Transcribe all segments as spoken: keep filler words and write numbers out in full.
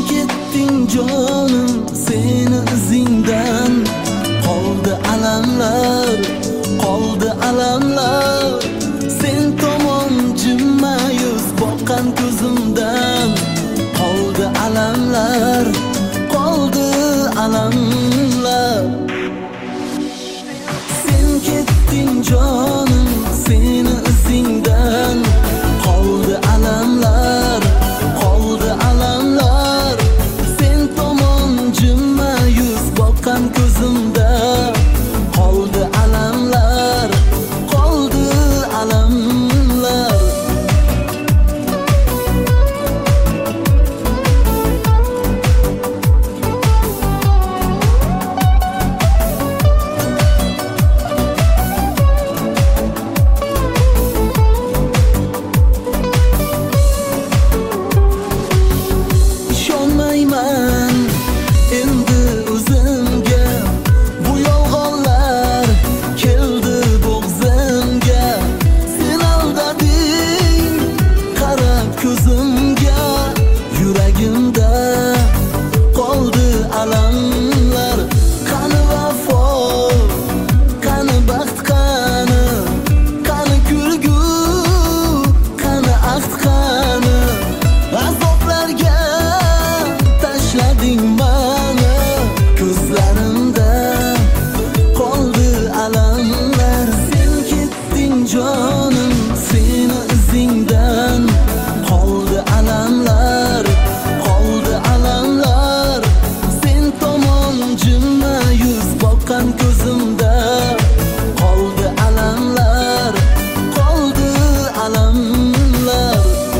ketding jonim, seni izingdan qoldi alamlar, qoldi alamlar. Sen tomon jimma yuz boqqan ko'zimdan qoldi alamlar, qoldi alamlar. Sen ketding jonim, seni izingdan qoldi alamlar, qoldi alamlar. Sen tomon jimma yuz boqqan ko'zimda qoldi alamlar, qoldi alamlar. Ishonmayman endi o'zimga, bu yolg'onlar keldi bo'g'zimga. Sen aldading qarab ko'zimga, yuragimda qoldi alamlar. Qani vafo, qani baxt, qani qani kulgu, qani ahd, qani azoblarga tashlading mani. Ko'zlarimda qoldi alamlar. Sen ketding jonim, seni izingdan qoldi alamlar, qoldi alamlar. Sen tomon jimma yuz boqqan ko'zimda qoldi alamlar, qoldi alamlar.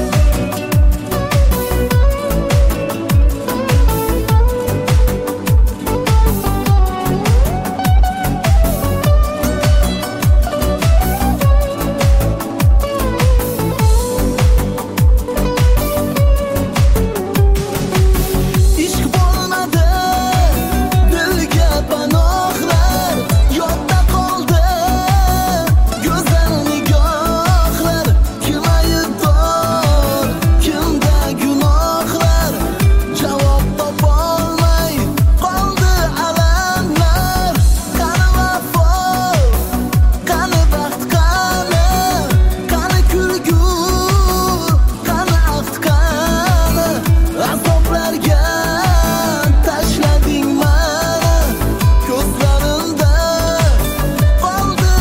Ishq bo'lmadi dilga panohlar, yodda qoldi go'zal nigohlar. Kim aybdor, kimda gunohlar, javob topolmay qoldi alamlar. Qani vafo, qani baxt, qani qani kulgu, qani ahd, qani azoblarga tashlading mani. Ko'zlarimda qoldi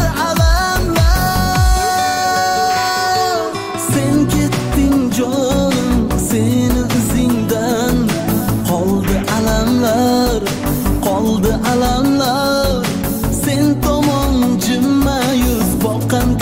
alamlar. Sen ketding jonim, seni izingdan qoldi alamlar, qoldi alamlar. Sen tomon jimma yuz boqqan